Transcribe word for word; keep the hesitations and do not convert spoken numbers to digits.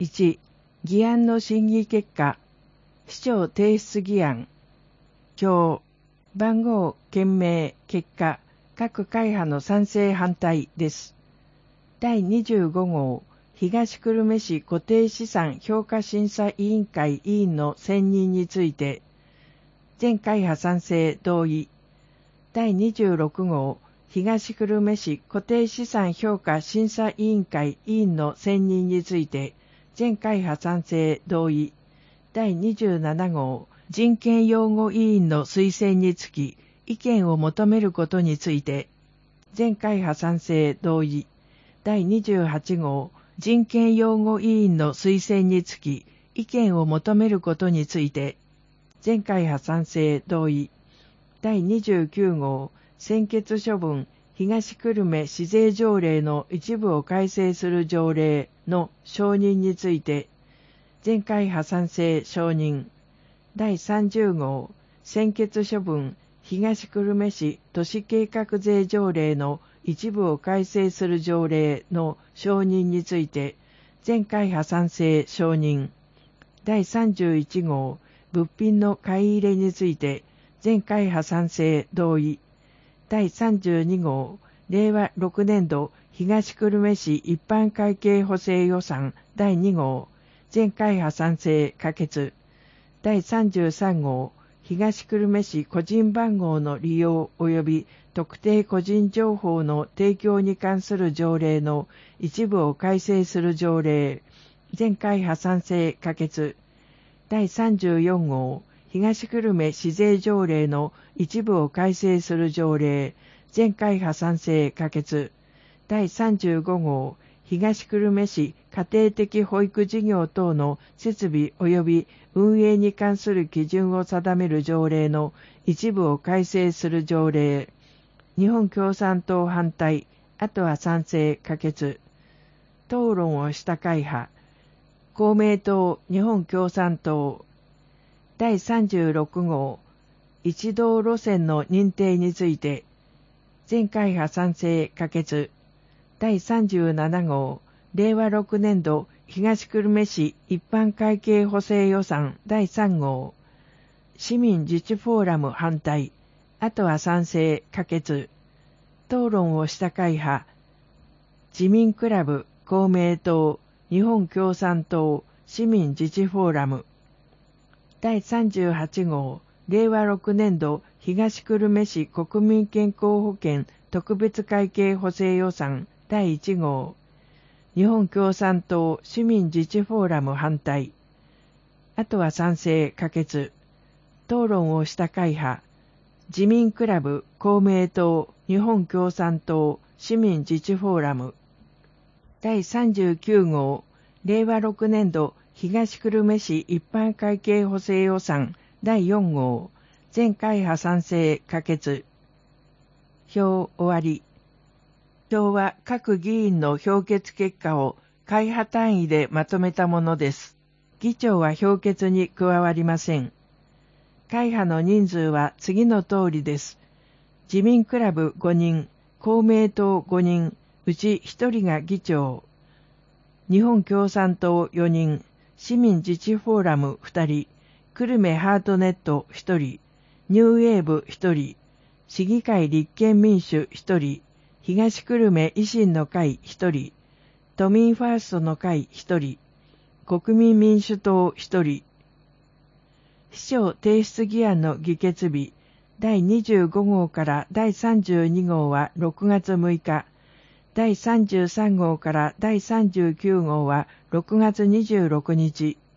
いち、議案の審議結果、市長提出議案、表、番号、件名、結果、各会派の賛成反対です。だいにじゅうご号、東久留米市固定資産評価審査委員会委員の選任について、全会派賛成同意。だいにじゅうろく号、東久留米市固定資産評価審査委員会委員の選任について、全会派賛成同意。だいにじゅうなな号、人権擁護委員の推薦につき、意見を求めることについて、全会派賛成同意。だいにじゅうはち号、人権擁護委員の推薦につき、意見を求めることについて、全会派賛成同意。だいにじゅうきゅう号、専決処分東久留米市税条例の一部を改正する条例の承認について、全会派賛成承認。だいさんじゅう号、専決処分東久留米市都市計画税条例の一部を改正する条例の承認について、全会派賛成承認。だいさんじゅういち号、物品の買い入れについて、全会派賛成同意。だいさんじゅうに号、令和ろく年度東久留米市一般会計補正予算だいに号、全会派賛成可決。だいさんじゅうさん号、東久留米市個人番号の利用及び特定個人情報の提供に関する条例の一部を改正する条例、全会派賛成可決。だいさんじゅうよん号、東久留米市税条例の一部を改正する条例、全会派賛成可決。だいさんじゅうご号、東久留米市家庭的保育事業等の設備及び運営に関する基準を定める条例の一部を改正する条例、日本共産党反対、あとは賛成可決。討論をした会派、公明党、日本共産党。だいさんじゅうろく号、一道路線の認定について、全会派賛成可決。だいさんじゅうなな号、令和ろく年度東久留米市一般会計補正予算だいさん号、市民自治フォーラム反対、あとは賛成可決。討論をした会派、自民クラブ、公明党、日本共産党、市民自治フォーラム。だいさんじゅうはち号、令和ろく年度東久留米市国民健康保険特別会計補正予算だいいち号、日本共産党市民自治フォーラム反対、あとは賛成可決。討論をした会派、自民クラブ、公明党、日本共産党、市民自治フォーラム。だいさんじゅうきゅう号、令和ろく年度東久留米市一般会計補正予算だいよん号、全会派賛成可決。表終わり。表は各議員の評決結果を会派単位でまとめたものです。議長は評決に加わりません。会派の人数は次の通りです。自民クラブご人、公明党ご人、うちひとりが議長。日本共産党よ人、市民自治フォーラムふたり、久留米ハートネットひとり、ニューウェーブひとり、市議会立憲民主ひとり、東久留米維新の会ひとり、都民ファーストの会ひとり、国民民主党ひとり。市長提出議案の議決日、だいにじゅうご号からだいさんじゅうに号はろくがつむいか、だいさんじゅうさん号からだいさんじゅうきゅう号はろくがつにじゅうろく日。